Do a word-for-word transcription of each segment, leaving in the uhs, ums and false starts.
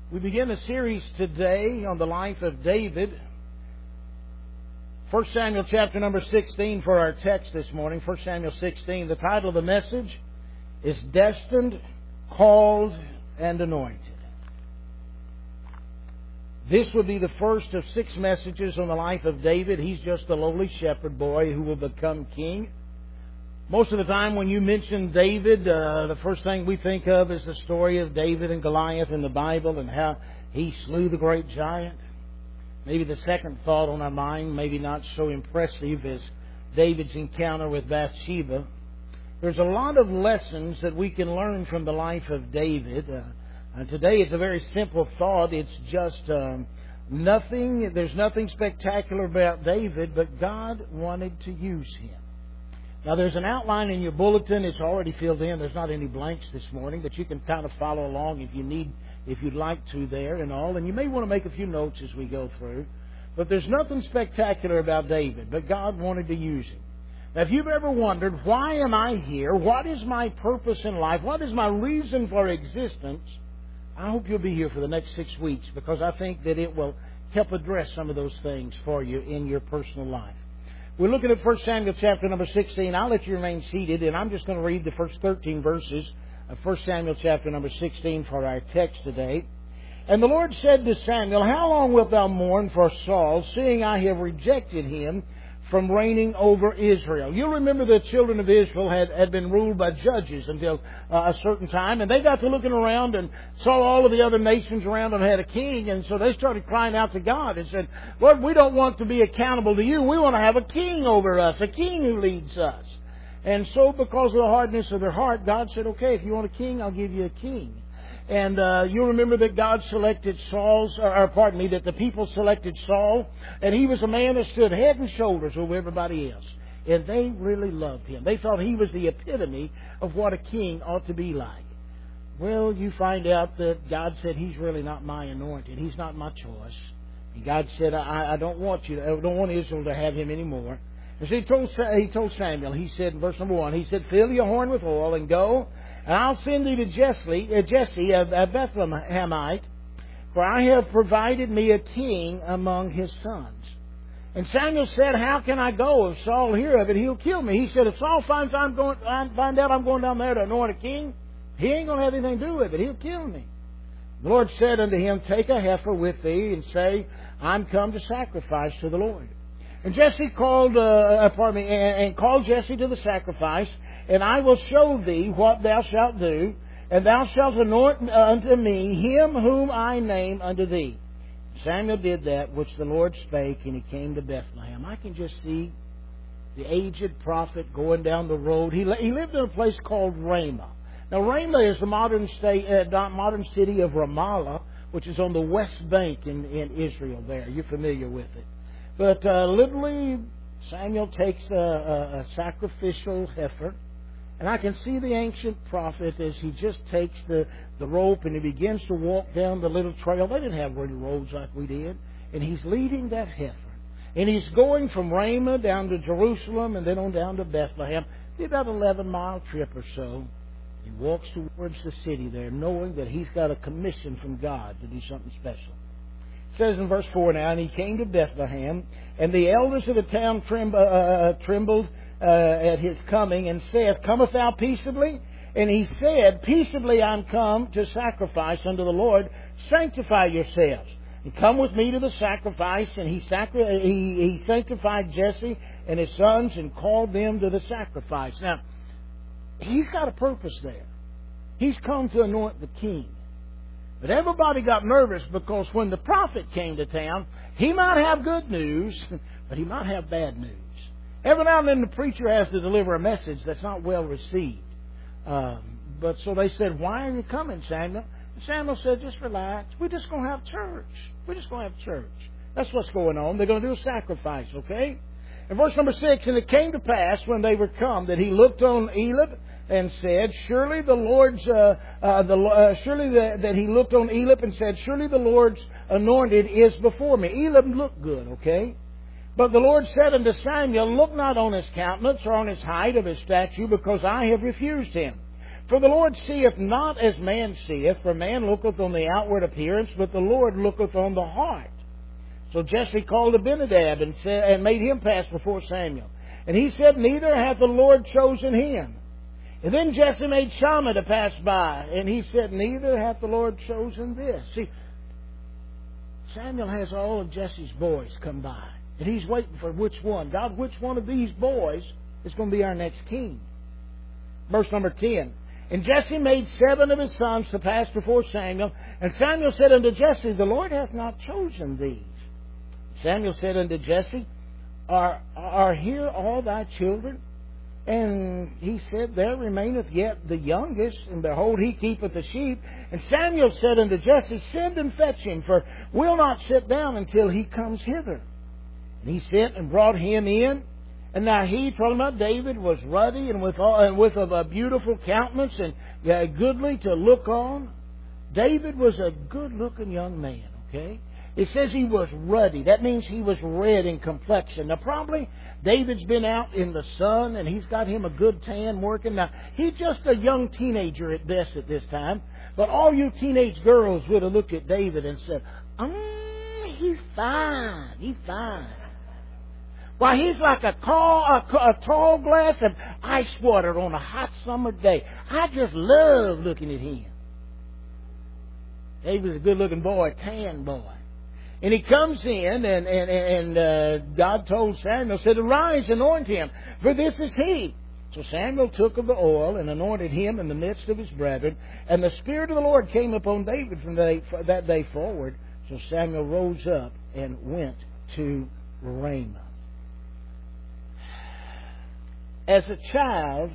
We begin a series today on the life of David. First Samuel chapter number sixteen for our text this morning. First Samuel sixteen. The title of the message is Destined, Called, and Anointed. This would be the first of six messages on the life of David. He's just a lowly shepherd boy who will become king. Most of the time when you mention David, uh, the first thing we think of is the story of David and Goliath in the Bible and how he slew the great giant. Maybe the second thought on our mind, maybe not so impressive, is David's encounter with Bathsheba. There's a lot of lessons that we can learn from the life of David. Uh, and today it's a very simple thought. It's just um, nothing, there's nothing spectacular about David, but God wanted to use him. Now, there's an outline in your bulletin. It's already filled in. There's not any blanks this morning, but you can kind of follow along if you need, if you'd like to there and all. And you may want to make a few notes as we go through. But there's nothing spectacular about David, but God wanted to use him. Now, if you've ever wondered, why am I here? What is my purpose in life? What is my reason for existence? I hope you'll be here for the next six weeks because I think that it will help address some of those things for you in your personal life. We're looking at First Samuel chapter number sixteen. I'll let you remain seated, and I'm just going to read the first thirteen verses of First Samuel chapter number sixteen for our text today. And the Lord said to Samuel, How long wilt thou mourn for Saul, seeing I have rejected him from reigning over Israel? You'll remember the children of Israel had, had been ruled by judges until uh, a certain time, and they got to looking around and saw all of the other nations around them had a king, and so they started crying out to God and said, Lord, we don't want to be accountable to you. We want to have a king over us, a king who leads us. And so because of the hardness of their heart, God said, okay, if you want a king, I'll give you a king. And uh, you'll remember that God selected Saul's, or, or pardon me, that the people selected Saul, and he was a man that stood head and shoulders over everybody else. And they really loved him. They thought he was the epitome of what a king ought to be like. Well, you find out that God said, he's really not my anointed. He's not my choice. And God said, I, I don't want you, I don't want Israel to have him anymore. And so he told, he told Samuel, he said in verse number one, he said, fill your horn with oil and go, and I'll send thee to Jesse, uh, Jesse of uh, Bethlehemite, for I have provided me a king among his sons. And Samuel said, How can I go? If Saul hear of it, he'll kill me. He said, If Saul finds I'm going, I find out I'm going down there to anoint a king, he ain't going to have anything to do with it. He'll kill me. The Lord said unto him, Take a heifer with thee, and say, I'm come to sacrifice to the Lord. And Jesse called, uh, pardon me, and, and called Jesse to the sacrifice. And I will show thee what thou shalt do, and thou shalt anoint unto me him whom I name unto thee. Samuel did that which the Lord spake, and he came to Bethlehem. I can just see the aged prophet going down the road. He, he lived in a place called Ramah. Now, Ramah is the modern state, uh, modern city of Ramallah, which is on the west bank in, in Israel there. You're familiar with it. But uh, literally, Samuel takes a, a, a sacrificial heifer. And I can see the ancient prophet as he just takes the, the rope and he begins to walk down the little trail. They didn't have really roads like we did. And he's leading that heifer. And he's going from Ramah down to Jerusalem and then on down to Bethlehem. It's about an eleven mile trip or so. He walks towards the city there knowing that he's got a commission from God to do something special. It says in verse four now, And he came to Bethlehem, and the elders of the town tremb, uh, uh, trembled Uh, at his coming, and saith, Cometh thou peaceably? And he said, Peaceably I'm come to sacrifice unto the Lord. Sanctify yourselves, and come with me to the sacrifice. And he, sacri- he, he sanctified Jesse and his sons, and called them to the sacrifice. Now, he's got a purpose there. He's come to anoint the king. But everybody got nervous because when the prophet came to town, he might have good news, but he might have bad news. Every now and then the preacher has to deliver a message that's not well received. Um, but so they said, Why are you coming, Samuel? And Samuel said, Just relax. We're just going to have church. We're just going to have church. That's what's going on. They're going to do a sacrifice, okay? In verse number six, And it came to pass when they were come that he looked on Eliab and said, Surely the Lord's, uh, uh, the, uh, surely the, that he looked on Eliab and said, Surely the Lord's anointed is before me. Eliab looked good, okay? But the Lord said unto Samuel, Look not on his countenance or on his height of his stature, because I have refused him. For the Lord seeth not as man seeth, for man looketh on the outward appearance, but the Lord looketh on the heart. So Jesse called Abinadab and, said, and made him pass before Samuel. And he said, Neither hath the Lord chosen him. And then Jesse made Shammah to pass by, and he said, Neither hath the Lord chosen this. See, Samuel has all of Jesse's boys come by, and he's waiting for which one. God, which one of these boys is going to be our next king? Verse number ten. And Jesse made seven of his sons to pass before Samuel. And Samuel said unto Jesse, The Lord hath not chosen these. Samuel said unto Jesse, Are, are here all thy children? And he said, There remaineth yet the youngest, and behold, he keepeth the sheep. And Samuel said unto Jesse, Send and fetch him, for we'll not sit down until he comes hither. And he sent and brought him in. And now he, talking about David, was ruddy and with all, and with a beautiful countenance and uh, goodly to look on. David was a good-looking young man, okay? It says he was ruddy. That means he was red in complexion. Now, probably David's been out in the sun, and he's got him a good tan working. Now, he's just a young teenager at best at this time. But all you teenage girls would have looked at David and said, Oh, he's fine. He's fine. Why, he's like a tall, a, a tall glass of ice water on a hot summer day. I just love looking at him. David's a good-looking boy, a tan boy. And he comes in, and, and, and uh, God told Samuel, said, Arise, anoint him, for this is he. So Samuel took of the oil and anointed him in the midst of his brethren. And the Spirit of the Lord came upon David from that day forward. So Samuel rose up and went to Ramah. As a child,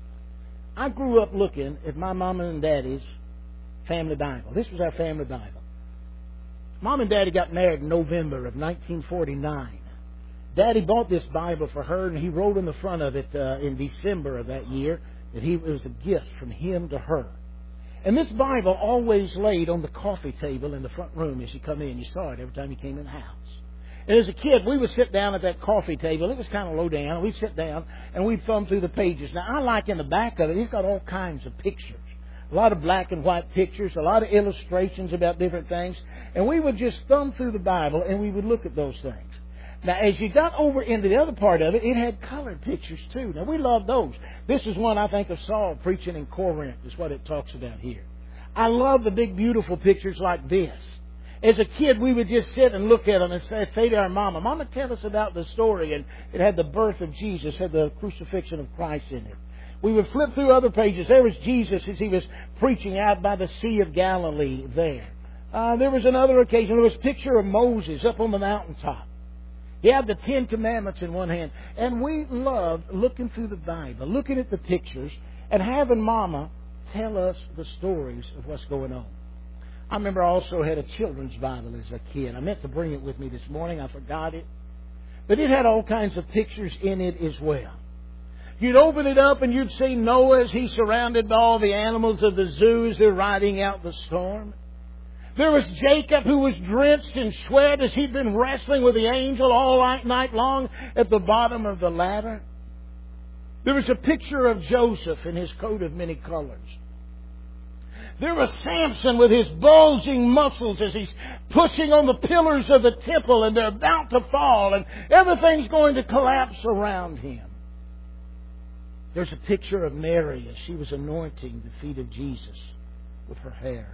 I grew up looking at my mom and daddy's family Bible. This was our family Bible. Mom and Daddy got married in November of nineteen forty-nine. Daddy bought this Bible for her, and he wrote on the front of it uh, in December of that year that he, it was a gift from him to her. And this Bible always laid on the coffee table in the front room as you come in. You saw it every time you came in the house. And as a kid, we would sit down at that coffee table. It was kind of low down. We'd sit down, and we'd thumb through the pages. Now, I like in the back of it, it's got all kinds of pictures. A lot of black and white pictures, a lot of illustrations about different things. And we would just thumb through the Bible, and we would look at those things. Now, as you got over into the other part of it, it had colored pictures, too. Now, we love those. This is one, I think, of Saul preaching in Corinth, is what it talks about here. I love the big, beautiful pictures like this. As a kid, we would just sit and look at them and say, say to our mama, Mama, tell us about the story. And it had the birth of Jesus, had the crucifixion of Christ in it. We would flip through other pages. There was Jesus as he was preaching out by the Sea of Galilee there. Uh, there was another occasion. There was a picture of Moses up on the mountaintop. He had the Ten Commandments in one hand. And we loved looking through the Bible, looking at the pictures, and having Mama tell us the stories of what's going on. I remember I also had a children's Bible as a kid. I meant to bring it with me this morning. I forgot it. But it had all kinds of pictures in it as well. You'd open it up and you'd see Noah as he's surrounded by all the animals of the zoo as they're riding out the storm. There was Jacob who was drenched in sweat as he'd been wrestling with the angel all night long at the bottom of the ladder. There was a picture of Joseph in his coat of many colors. There was Samson with his bulging muscles as he's pushing on the pillars of the temple, and they're about to fall and everything's going to collapse around him. There's a picture of Mary as she was anointing the feet of Jesus with her hair.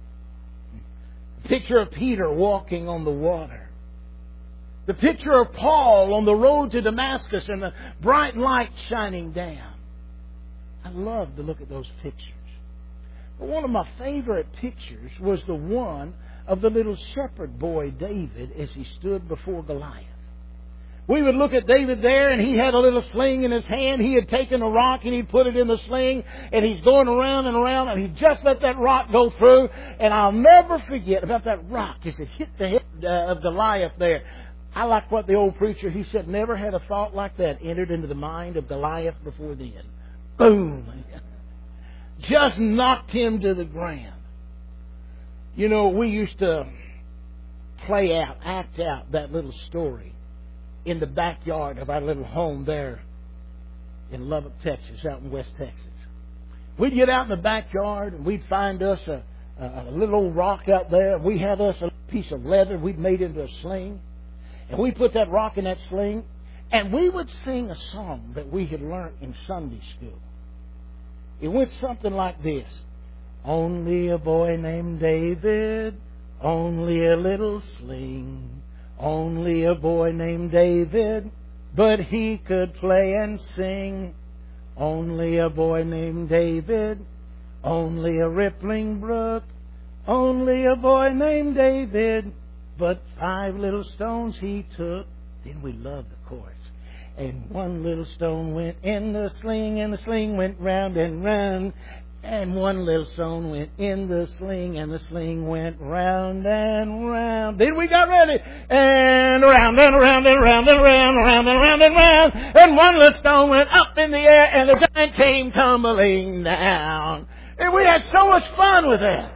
A picture of Peter walking on the water. The picture of Paul on the road to Damascus and the bright light shining down. I love to look at those pictures. But one of my favorite pictures was the one of the little shepherd boy David as he stood before Goliath. We would look at David there, and he had a little sling in his hand. He had taken a rock and he'd put it in the sling, and he's going around and around, and he just let that rock go through. And I'll never forget about that rock as it hit the head uh, of Goliath there. I like what the old preacher, he said, never had a thought like that entered into the mind of Goliath before then. Boom! Just knocked him to the ground. You know, we used to play out, act out that little story in the backyard of our little home there in Lubbock, Texas, out in West Texas. We'd get out in the backyard and we'd find us a, a little old rock out there. We had us a piece of leather we'd made into a sling. And we put that rock in that sling. And we would sing a song that we had learned in Sunday school. It went something like this. Only a boy named David, only a little sling. Only a boy named David, but he could play and sing. Only a boy named David, only a rippling brook. Only a boy named David, but five little stones he took. Then we loved the chorus. And one little stone went in the sling, and the sling went round and round. And one little stone went in the sling, and the sling went round and round. Then we got ready. And around and around and around and around, around and around and around. And one little stone went up in the air, and the giant came tumbling down. And we had so much fun with that.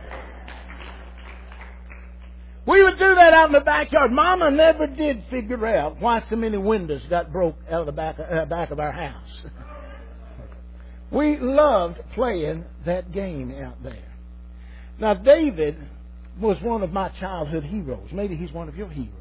We would do that out in the backyard. Mama never did figure out why so many windows got broke out of the back of, uh, back of our house. We loved playing that game out there. Now, David was one of my childhood heroes. Maybe he's one of your heroes.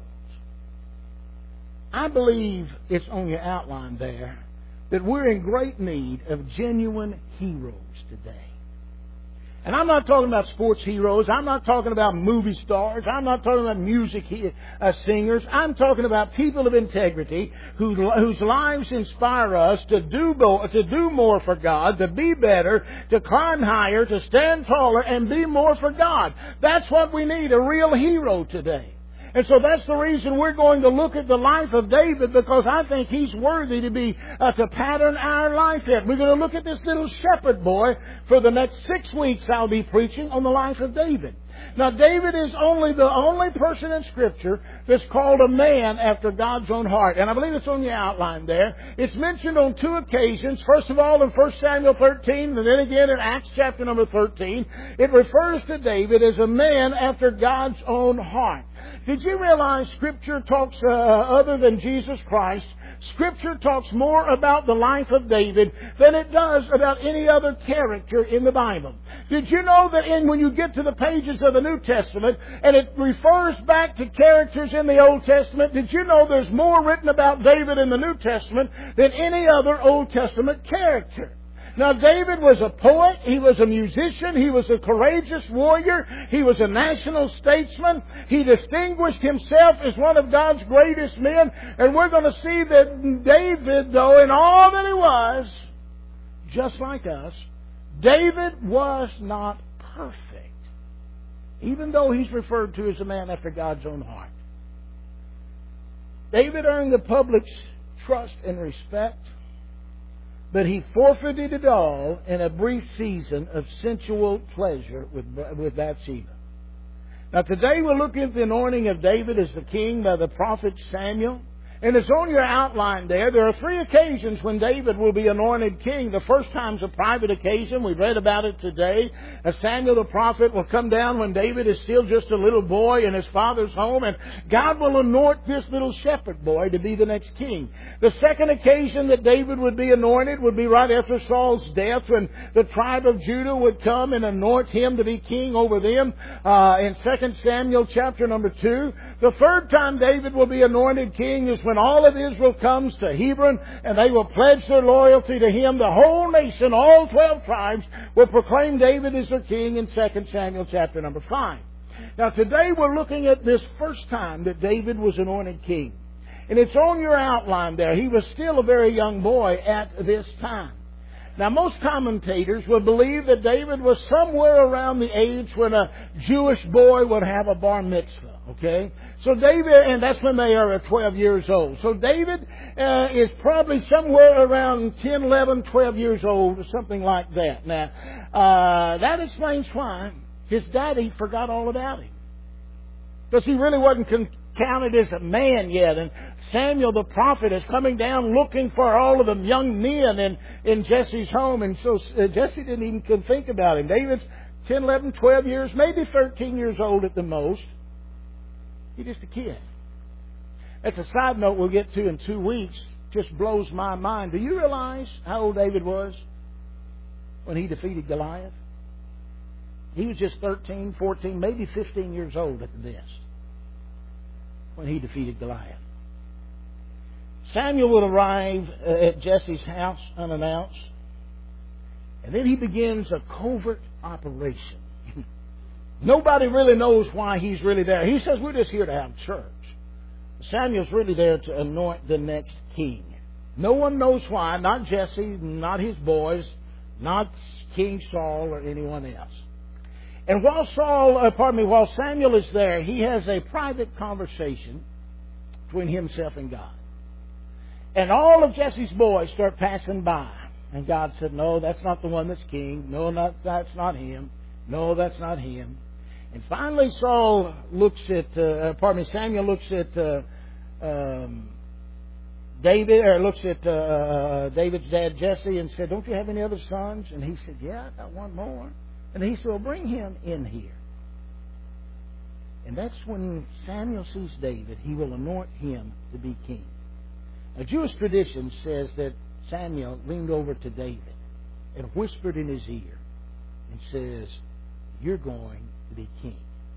I believe it's on your outline there that we're in great need of genuine heroes today. And I'm not talking about sports heroes. I'm not talking about movie stars. I'm not talking about music he- uh, singers. I'm talking about people of integrity who, whose lives inspire us to do, bo- to do more for God, to be better, to climb higher, to stand taller, and be more for God. That's what we need, a real hero today. And so that's the reason we're going to look at the life of David, because I think he's worthy to be uh, to pattern our life in. We're going to look at this little shepherd boy. For the next six weeks I'll be preaching on the life of David. Now, David is only the only person in Scripture that's called a man after God's own heart. And I believe it's on your outline there. It's mentioned on two occasions. First of all, in First Samuel thirteen, and then again in Acts chapter number thirteen. It refers to David as a man after God's own heart. Did you realize Scripture talks, uh, other than Jesus Christ, Scripture talks more about the life of David than it does about any other character in the Bible? Did you know that in, when you get to the pages of the New Testament and it refers back to characters in the Old Testament, did you know there's more written about David in the New Testament than any other Old Testament character? Now, David was a poet, he was a musician, he was a courageous warrior, he was a national statesman, he distinguished himself as one of God's greatest men, and we're going to see that David, though, in all that he was, just like us, David was not perfect, even though he's referred to as a man after God's own heart. David earned the public's trust and respect, but he forfeited it all in a brief season of sensual pleasure with, with Bathsheba. Now, today we're looking at the anointing of David as the king by the prophet Samuel. And it's on your outline there. There are three occasions when David will be anointed king. The first time's a private occasion. We read about it today. As Samuel the prophet will come down when David is still just a little boy in his father's home, and God will anoint this little shepherd boy to be the next king. The second occasion that David would be anointed would be right after Saul's death, when the tribe of Judah would come and anoint him to be king over them uh, in Second Samuel chapter number two. The third time David will be anointed king is when all of Israel comes to Hebron and they will pledge their loyalty to him. The whole nation, all twelve tribes, will proclaim David as their king in Second Samuel chapter number five. Now, today we're looking at this first time that David was anointed king. And it's on your outline there. He was still a very young boy at this time. Now, most commentators would believe that David was somewhere around the age when a Jewish boy would have a bar mitzvah, okay? So David, and that's when they are twelve years old. So David uh, is probably somewhere around ten, eleven, twelve years old or something like that. Now, uh, that explains why his daddy forgot all about him. Because he really wasn't con- counted as a man yet. And Samuel the prophet is coming down looking for all of the young men in, in Jesse's home. And so uh, Jesse didn't even think about him. David's ten, eleven, twelve years, maybe thirteen years old at the most. He's just a kid. That's a side note we'll get to in two weeks. Just blows my mind. Do you realize how old David was when he defeated Goliath? He was just thirteen, fourteen, maybe fifteen years old at the best when he defeated Goliath. Samuel would arrive at Jesse's house unannounced, and then he begins a covert operation. Nobody really knows why he's really there. He says, we're just here to have church. Samuel's really there to anoint the next king. No one knows why, not Jesse, not his boys, not King Saul or anyone else. And while Saul, uh, pardon me, while Samuel is there, he has a private conversation between himself and God. And all of Jesse's boys start passing by. And God said, no, that's not the one that's king. No, not, that's not him. No, that's not him. And finally Saul looks at, uh, pardon me, Samuel looks at uh, um, David, or looks at uh, uh, David's dad Jesse and said, don't you have any other sons? And he said, yeah, I got one more. And he said, well, bring him in here. And that's when Samuel sees David, he will anoint him to be king. Now, Jewish tradition says that Samuel leaned over to David and whispered in his ear and says, you're going to be king.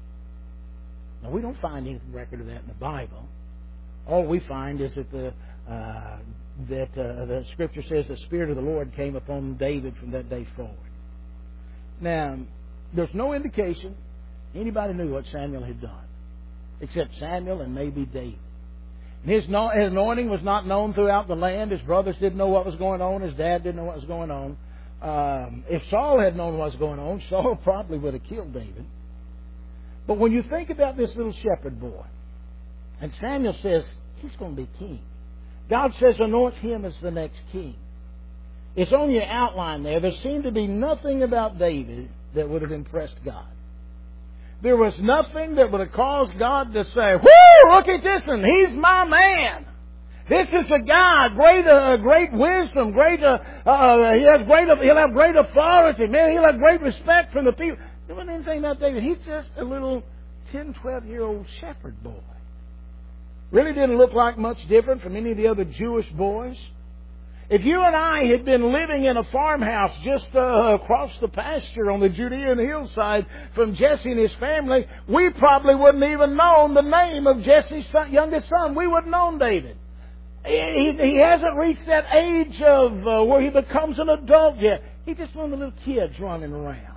Now, we don't find any record of that in the Bible. All we find is that the uh, that uh, the Scripture says the Spirit of the Lord came upon David from that day forward. Now, there's no indication anybody knew what Samuel had done, except Samuel and maybe David. His anointing was not known throughout the land. His brothers didn't know what was going on. His dad didn't know what was going on. Um, if Saul had known what was going on, Saul probably would have killed David. But when you think about this little shepherd boy, and Samuel says, he's going to be king. God says, anoint him as the next king. It's on your outline there. There seemed to be nothing about David that would have impressed God. There was nothing that would have caused God to say, whoo, look at this one. He's my man. This is a guy, great, uh, great wisdom, great, uh, uh, he has great, he'll have great authority. Man, he'll have great respect from the people. There wasn't anything about David. He's just a little ten, twelve-year-old shepherd boy. Really didn't look like much different from any of the other Jewish boys. If you and I had been living in a farmhouse just uh, across the pasture on the Judean hillside from Jesse and his family, we probably wouldn't even known the name of Jesse's son, youngest son. We wouldn't known David. He, he hasn't reached that age of uh, where he becomes an adult yet. He's just one of the little kids running around.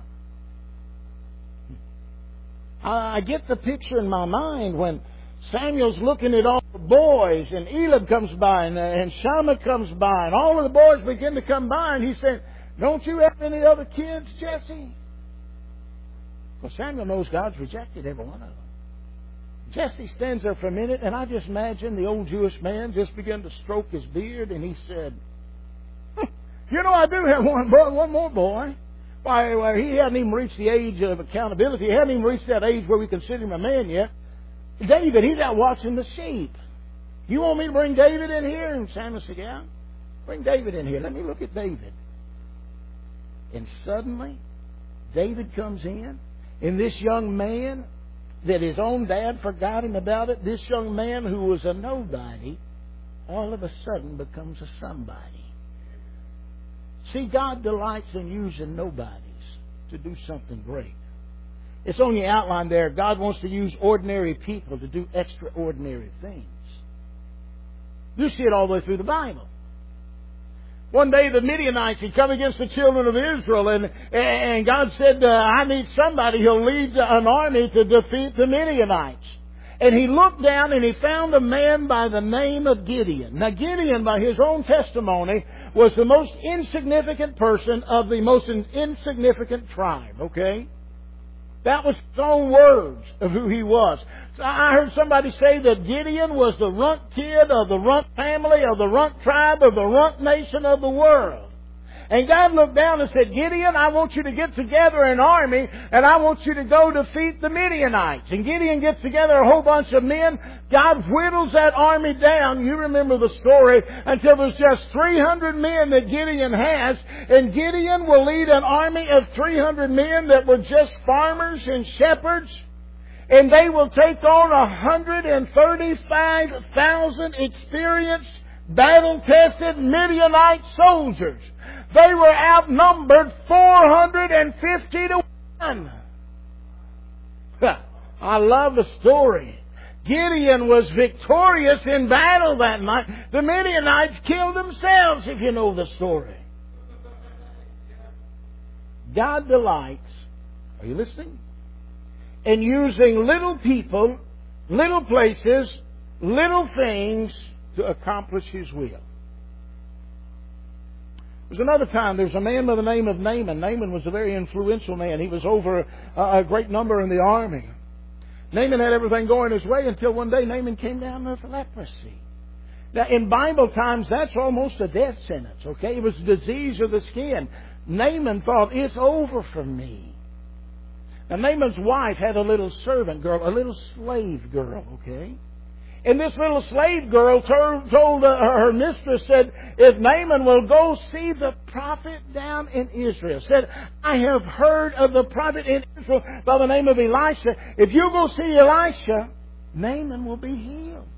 I, I get the picture in my mind when Samuel's looking at all the boys, and Eliab comes by, and, uh, and Shammah comes by, and all of the boys begin to come by, and he said, don't you have any other kids, Jesse? Well, Samuel knows God's rejected every one of them. Jesse stands there for a minute, and I just imagine the old Jewish man just began to stroke his beard, and he said, you know, I do have one boy, one more boy. Why, why, he hadn't even reached the age of accountability. He hadn't even reached that age where we consider him a man yet. David, he's out watching the sheep. You want me to bring David in here? And Samuel said, yeah, bring David in here. Let me look at David. And suddenly, David comes in, and this young man that his own dad forgotten about it, this young man who was a nobody, all of a sudden becomes a somebody. See, God delights in using nobodies to do something great. It's on your outline there. God wants to use ordinary people to do extraordinary things. You see it all the way through the Bible. One day the Midianites had come against the children of Israel, and, and God said, uh, I need somebody who'll lead an army to defeat the Midianites. And he looked down and he found a man by the name of Gideon. Now Gideon, by his own testimony, was the most insignificant person of the most insignificant tribe, okay? That was his own words of who he was. So I heard somebody say that Gideon was the runt kid of the runt family, of the runt tribe, of the runt nation of the world. And God looked down and said, Gideon, I want you to get together an army, and I want you to go defeat the Midianites. And Gideon gets together a whole bunch of men. God whittles that army down. You remember the story, until there's just three hundred men that Gideon has. And Gideon will lead an army of three hundred men that were just farmers and shepherds. And they will take on one hundred thirty-five thousand experienced, battle-tested Midianite soldiers. They were outnumbered four hundred fifty to one. I love the story. Gideon was victorious in battle that night. The Midianites killed themselves, if you know the story. God delights, are you listening? In using little people, little places, little things to accomplish His will. There's another time, there was a man by the name of Naaman. Naaman was a very influential man. He was over a, a great number in the army. Naaman had everything going his way until one day Naaman came down with leprosy. Now, in Bible times, that's almost a death sentence, okay? It was disease of the skin. Naaman thought, it's over for me. Now, Naaman's wife had a little servant girl, a little slave girl, okay? And this little slave girl told her mistress, said, if Naaman will go see the prophet down in Israel, said, I have heard of the prophet in Israel by the name of Elisha. If you go see Elisha, Naaman will be healed.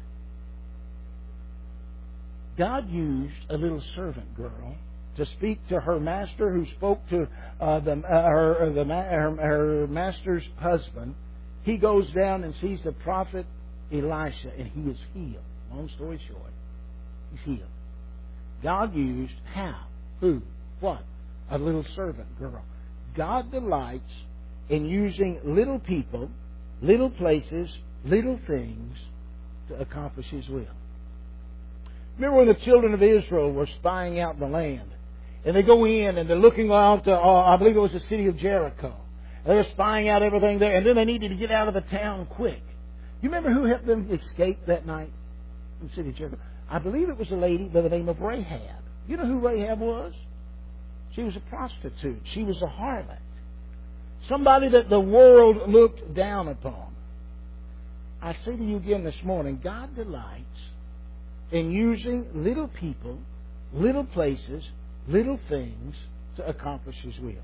God used a little servant girl to speak to her master, who spoke to uh, the, uh, her, the, her, her master's husband. He goes down and sees the prophet Elisha, and he is healed. Long story short, he's healed. God used how? Who? What? A little servant girl. God delights in using little people, little places, little things to accomplish His will. Remember when the children of Israel were spying out the land, and they go in and they're looking out, uh, I believe it was the city of Jericho. They were spying out everything there, and then they needed to get out of the town quick. You remember who helped them escape that night in the city of Jericho? I believe it was a lady by the name of Rahab. You know who Rahab was? She was a prostitute. She was a harlot. Somebody that the world looked down upon. I say to you again this morning, God delights in using little people, little places, little things to accomplish His will.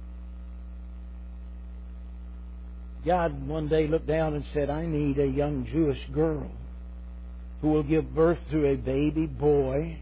God one day looked down and said, I need a young Jewish girl who will give birth to a baby boy.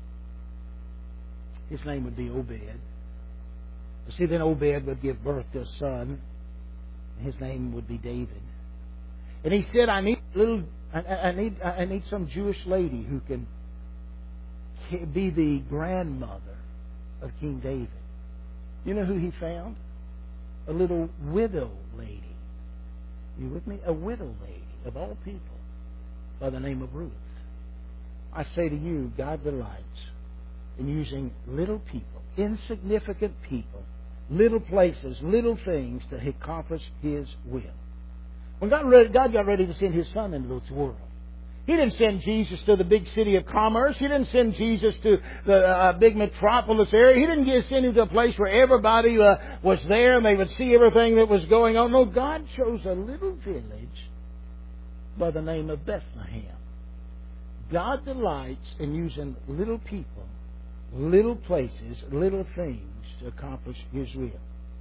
His name would be Obed. You see, then Obed would give birth to a son. His name would be David. And he said, I need little, I, I need, I need some Jewish lady who can be the grandmother of King David. You know who he found? A little widow lady. You with me? A widow lady, of all people, by the name of Ruth. I say to you, God delights in using little people, insignificant people, little places, little things to accomplish His will. When God, God got ready to send His Son into this world, He didn't send Jesus to the big city of commerce. He didn't send Jesus to the uh, big metropolis area. He didn't get send him to a place where everybody uh, was there and they would see everything that was going on. No, God chose a little village by the name of Bethlehem. God delights in using little people, little places, little things to accomplish His will.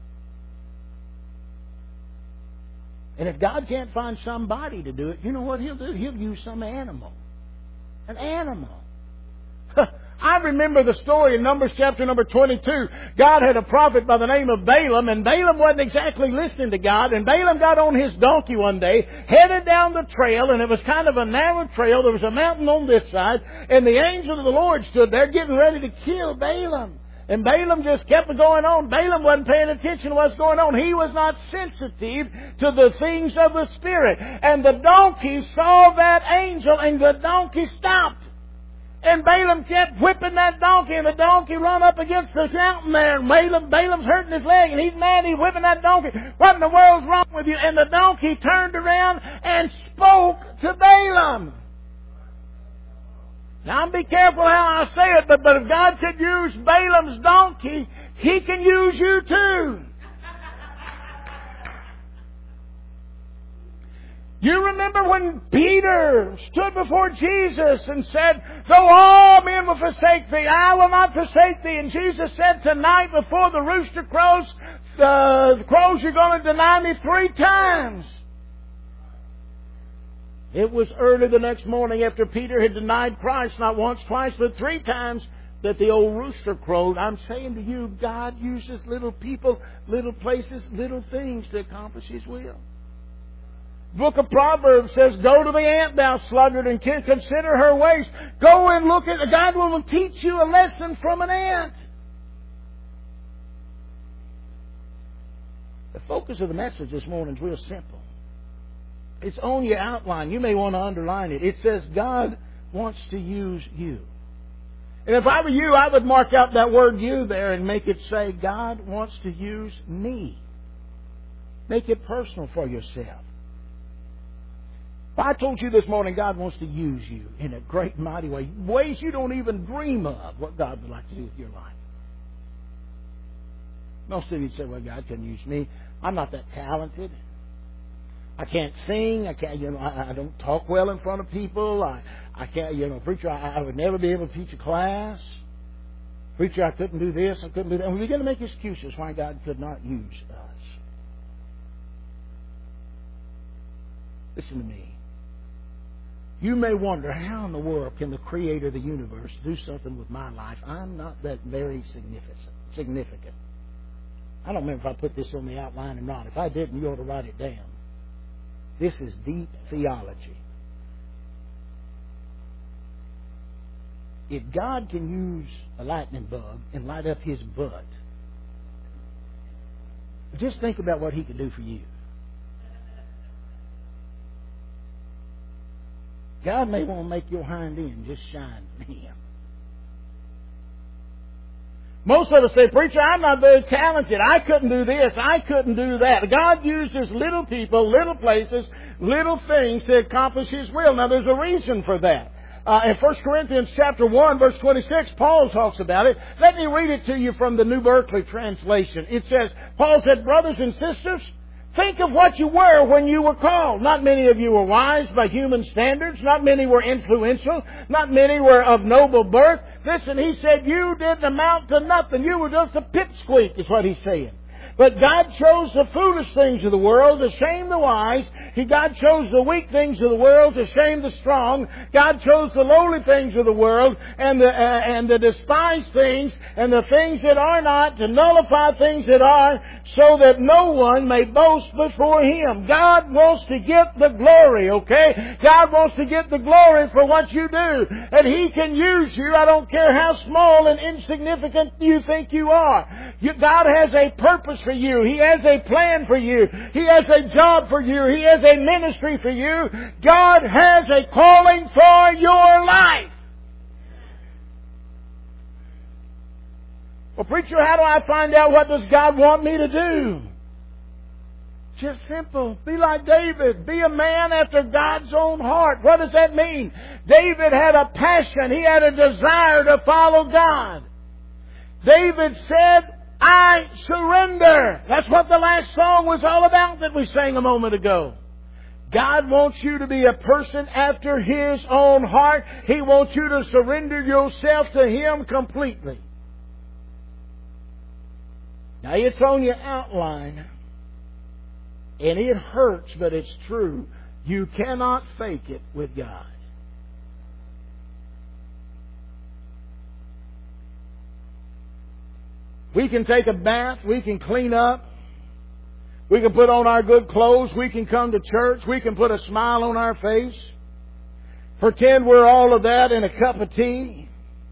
And if God can't find somebody to do it, you know what He'll do? He'll use some animal. An animal. I remember the story in Numbers chapter number twenty-two. God had a prophet by the name of Balaam, and Balaam wasn't exactly listening to God. And Balaam got on his donkey one day, headed down the trail, and it was kind of a narrow trail. There was a mountain on this side, and the angel of the Lord stood there getting ready to kill Balaam. And Balaam just kept going on. Balaam wasn't paying attention to what's going on. He was not sensitive to the things of the Spirit. And the donkey saw that angel, and the donkey stopped. And Balaam kept whipping that donkey, and the donkey run up against the mountain there. And Balaam, Balaam's hurting his leg, and he's mad. He's whipping that donkey. What in the world's wrong with you? And the donkey turned around and spoke to Balaam. Now, be careful how I say it, but, but if God could use Balaam's donkey, He can use you too. You remember when Peter stood before Jesus and said, though all men will forsake thee, I will not forsake thee. And Jesus said, tonight before the rooster crows, the crows, you're going to deny me three times. It was early the next morning after Peter had denied Christ, not once, twice, but three times. that the old rooster crowed. I'm saying to you, God uses little people, little places, little things to accomplish His will. Book of Proverbs says, go to the ant, thou sluggard, and consider her ways. Go and look at... God will teach you a lesson from an ant. The focus of the message this morning is real simple. It's on your outline. You may want to underline it. It says, God wants to use you. And if I were you, I would mark out that word you there and make it say, God wants to use me. Make it personal for yourself. If I told you this morning God wants to use you in a great and mighty way, ways you don't even dream of what God would like to do with your life. Most of you say, well, God can use me. I'm not that talented. I can't sing. I can't, you know, I, I don't talk well in front of people. I, I can't, you know, preacher, I, I would never be able to teach a class. Preacher, I couldn't do this. I couldn't do that. And we begin to make excuses why God could not use us. Listen to me. You may wonder, how in the world can the Creator of the universe do something with my life? I'm not that very significant. significant. I don't remember if I put this on the outline or not. If I didn't, you ought to write it down. This is deep theology. If God can use a lightning bug and light up His butt, just think about what He could do for you. God may want to make your hind end just shine for Him. Most of us say, preacher, I'm not very talented. I couldn't do this. I couldn't do that. God uses little people, little places, little things to accomplish His will. Now, there's a reason for that. Uh, in First Corinthians chapter one, verse twenty-six, Paul talks about it. Let me read it to you from the New Berkeley translation. It says, Paul said, brothers and sisters, think of what you were when you were called. Not many of you were wise by human standards. Not many were influential. Not many were of noble birth. Listen, he said, you didn't amount to nothing. You were just a pipsqueak, is what he's saying. But God chose the foolish things of the world to shame the wise. He, God chose the weak things of the world to shame the strong. God chose the lowly things of the world and the, uh, and the despised things and the things that are not to nullify things that are, so that no one may boast before Him. God wants to get the glory, okay? God wants to get the glory for what you do. And He can use you. I don't care how small and insignificant you think you are. You, God has a purpose for you. He has a plan for you. He has a job for you. He has a ministry for you. God has a calling for your life. Well, preacher, how do I find out what does God want me to do? Just simple. Be like David. Be a man after God's own heart. What does that mean? David had a passion. He had a desire to follow God. David said, I surrender. That's what the last song was all about that we sang a moment ago. God wants you to be a person after His own heart. He wants you to surrender yourself to Him completely. Now, it's on your outline, and it hurts, but it's true. You cannot fake it with God. We can take a bath. We can clean up. We can put on our good clothes. We can come to church. We can put a smile on our face. Pretend we're all of that in a cup of tea.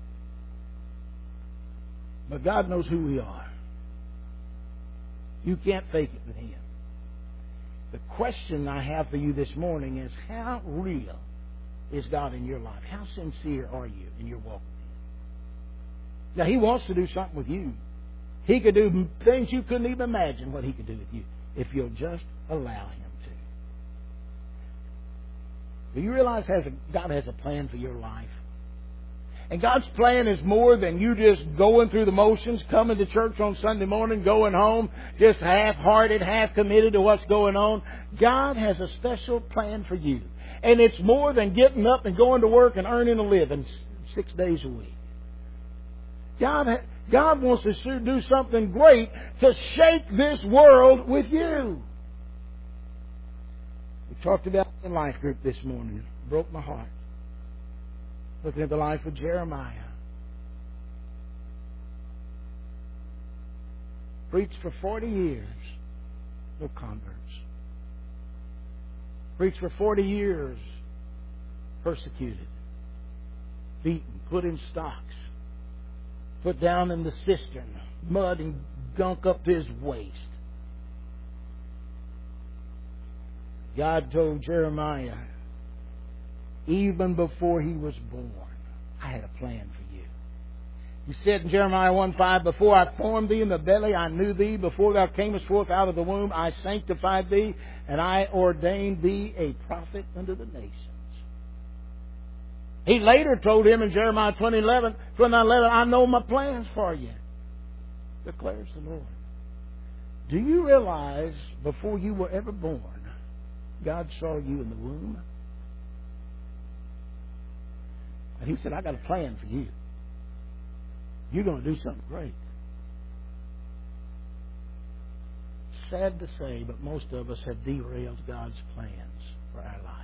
But God knows who we are. You can't fake it with Him. The question I have for you this morning is, how real is God in your life? How sincere are you in your walk with Him? Now, He wants to do something with you. He could do things you couldn't even imagine what He could do with you if you'll just allow Him to. Do you realize has a, God has a plan for your life? And God's plan is more than you just going through the motions, coming to church on Sunday morning, going home, just half-hearted, half-committed to what's going on. God has a special plan for you. And it's more than getting up and going to work and earning a living six days a week. God, God wants to do something great to shake this world with you. We talked about it in life group this morning. It broke my heart. Looking at the life of Jeremiah. Preached for forty years. No converts. Preached for forty years. Persecuted. Beaten. Put in stocks. Put down in the cistern. Mud and gunk up to his waist. God told Jeremiah, even before he was born, I had a plan for you. He said in Jeremiah one five, before I formed thee in the belly, I knew thee. Before thou camest forth out of the womb, I sanctified thee, and I ordained thee a prophet unto the nations. He later told him in Jeremiah twenty eleven, twenty-nine eleven, I know my plans for you, declares the Lord. Do you realize before you were ever born, God saw you in the womb? And He said, I got a plan for you. You're going to do something great. Sad to say, but most of us have derailed God's plans for our life.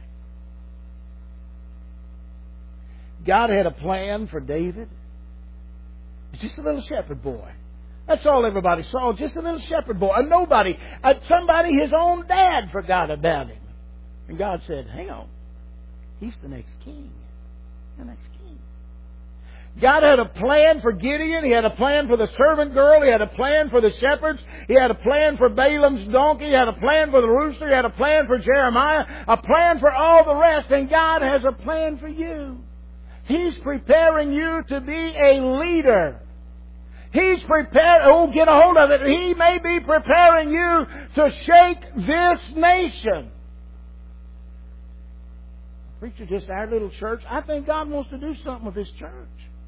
God had a plan for David. He's just a little shepherd boy. That's all everybody saw, just a little shepherd boy. A nobody. A, somebody his own dad forgot about him. And God said, hang on. He's the next king. The next king. God had a plan for Gideon. He had a plan for the servant girl. He had a plan for the shepherds. He had a plan for Balaam's donkey. He had a plan for the rooster. He had a plan for Jeremiah. A plan for all the rest. And God has a plan for you. He's preparing you to be a leader. He's prepared. Oh, get a hold of it. He may be preparing you to shake this nation. Preacher, just our little church. I think God wants to do something with this church.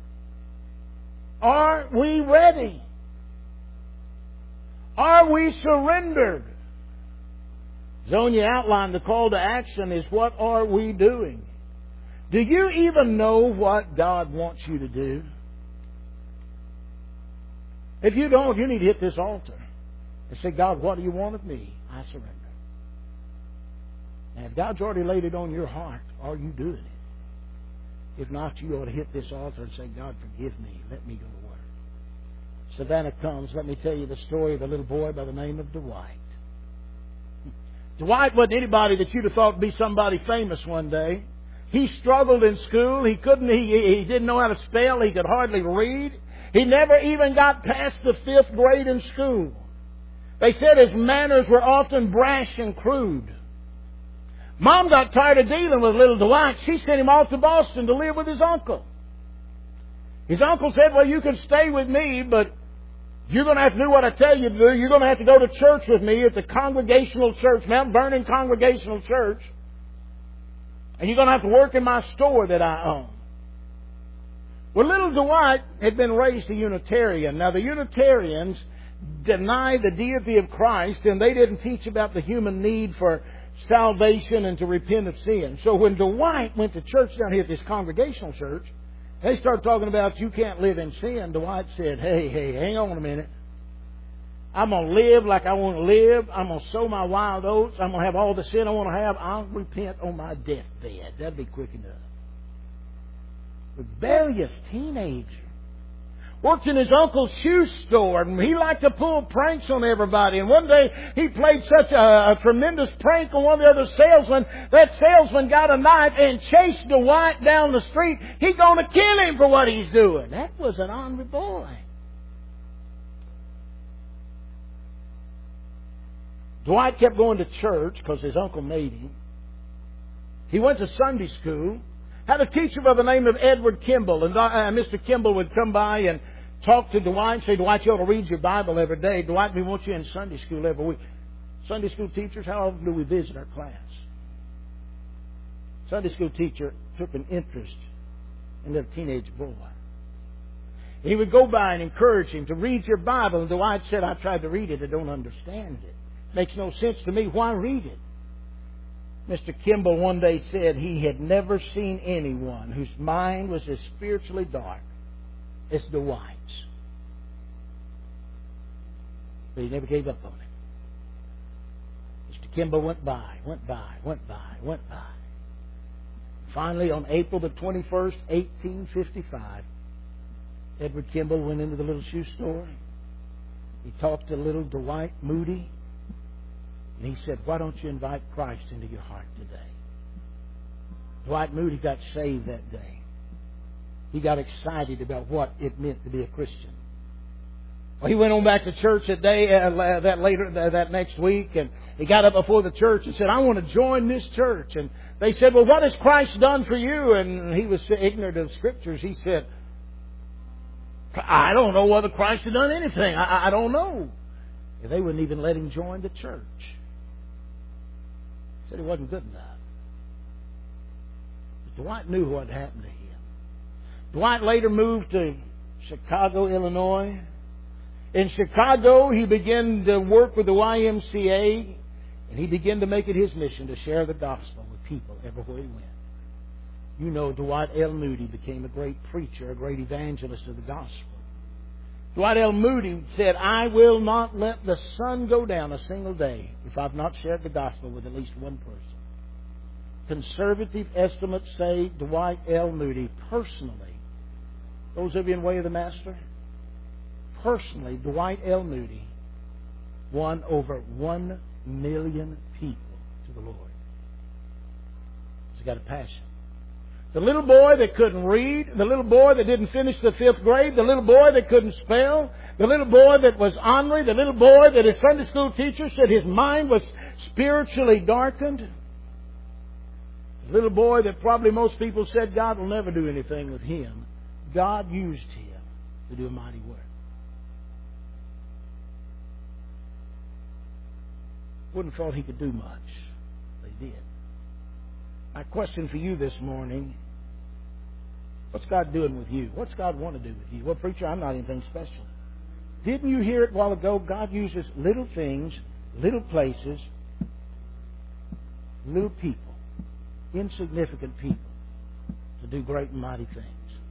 Are we ready? Are we surrendered? Zonia outlined the call to action is, what are we doing? Do you even know what God wants you to do? If you don't, you need to hit this altar and say, God, what do you want of me? I surrender. And if God's already laid it on your heart, are you doing it? If not, you ought to hit this altar and say, God, forgive me. Let me go to work. Savannah comes. Let me tell you the story of a little boy by the name of Dwight. Dwight wasn't anybody that you'd have thought would be somebody famous one day. He struggled in school. He couldn't. He, he didn't know how to spell. He could hardly read. He never even got past the fifth grade in school. They said his manners were often brash and crude. Mom got tired of dealing with little Dwight. She sent him off to Boston to live with his uncle. His uncle said, well, you can stay with me, but you're going to have to do what I tell you to do. You're going to have to go to church with me at the Congregational Church, Mount Vernon Congregational Church. And you're going to have to work in my store that I own. Well, little Dwight had been raised a Unitarian. Now, the Unitarians deny the deity of Christ, and they didn't teach about the human need for salvation and to repent of sin. So when Dwight went to church down here at this Congregational Church, they started talking about you can't live in sin. Dwight said, hey, hey, hang on a minute. I'm going to live like I want to live. I'm going to sow my wild oats. I'm going to have all the sin I want to have. I'll repent on my deathbed. That'd be quick enough. Rebellious teenager. Worked in his uncle's shoe store, and he liked to pull pranks on everybody. And one day he played such a, a tremendous prank on one of the other salesmen, that salesman got a knife and chased Dwight down the street. He's going to kill him for what he's doing. That was an ornery boy. Dwight kept going to church because his uncle made him. He went to Sunday school. Had a teacher by the name of Edward Kimball. And uh, Mister Kimball would come by and talk to Dwight and say, Dwight, you ought to read your Bible every day. Dwight, we want you in Sunday school every week. Sunday school teachers, how often do we visit our class? Sunday school teacher took an interest in that teenage boy. He would go by and encourage him to read your Bible. And Dwight said, I tried to read it. I don't understand it. Makes no sense to me. Why read it? Mister Kimball one day said he had never seen anyone whose mind was as spiritually dark as Dwight's. But he never gave up on him. Mister Kimball went by, went by, went by, went by. Finally, on April the twenty-first, eighteen fifty-five, Edward Kimball went into the little shoe store. He talked to little Dwight Moody, and he said, why don't you invite Christ into your heart today? Dwight Moody got saved that day. He got excited about what it meant to be a Christian. Well, he went on back to church that day, uh, that later, uh, that next week, and he got up before the church and said, I want to join this church. And they said, well, what has Christ done for you? And he was ignorant of Scriptures. He said, I don't know whether Christ had done anything. I, I don't know. And they wouldn't even let him join the church. He said he wasn't good enough. But Dwight knew what happened to him. Dwight later moved to Chicago, Illinois. In Chicago, he began to work with the Y M C A, and he began to make it his mission to share the gospel with people everywhere he went. You know, Dwight L. Moody became a great preacher, a great evangelist of the gospel. Dwight L. Moody said, I will not let the sun go down a single day if I've not shared the gospel with at least one person. Conservative estimates say Dwight L. Moody personally, those of you in Way of the Master, personally, Dwight L. Moody won over one million people to the Lord. He's got a passion. The little boy that couldn't read, the little boy that didn't finish the fifth grade, the little boy that couldn't spell, the little boy that was ornery, the little boy that his Sunday school teacher said his mind was spiritually darkened, the little boy that probably most people said God will never do anything with him, God used him to do a mighty work. Wouldn't have thought he could do much. They did. My question for you this morning, what's God doing with you? What's God want to do with you? Well, preacher, I'm not anything special. Didn't you hear it a while ago? God uses little things, little places, little people, insignificant people, to do great and mighty things.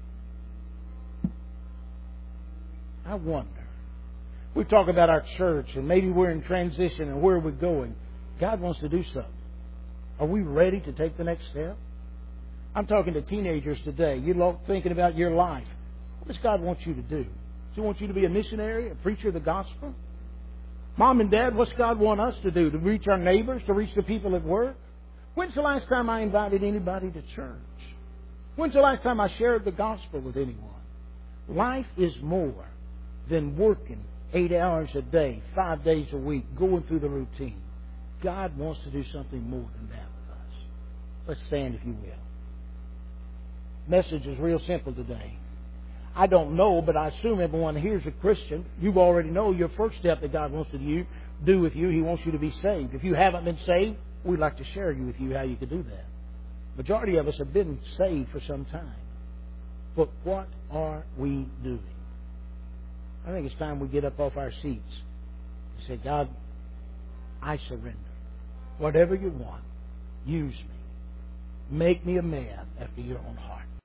I wonder. We talk about our church, and maybe we're in transition, and where are we going? God wants to do something. Are we ready to take the next step? I'm talking to teenagers today. You're thinking about your life. What does God want you to do? Does He want you to be a missionary, a preacher of the gospel? Mom and Dad, what's God want us to do? To reach our neighbors? To reach the people at work? When's the last time I invited anybody to church? When's the last time I shared the gospel with anyone? Life is more than working eight hours a day, five days a week, going through the routine. God wants to do something more than that with us. Let's stand, if you will. Message is real simple today. I don't know, but I assume everyone here is a Christian. You already know your first step that God wants to do, do with you. He wants you to be saved. If you haven't been saved, we'd like to share with you how you could do that. Majority of us have been saved for some time. But what are we doing? I think it's time we get up off our seats and say, God, I surrender. Whatever you want, use me. Make me a man after your own heart.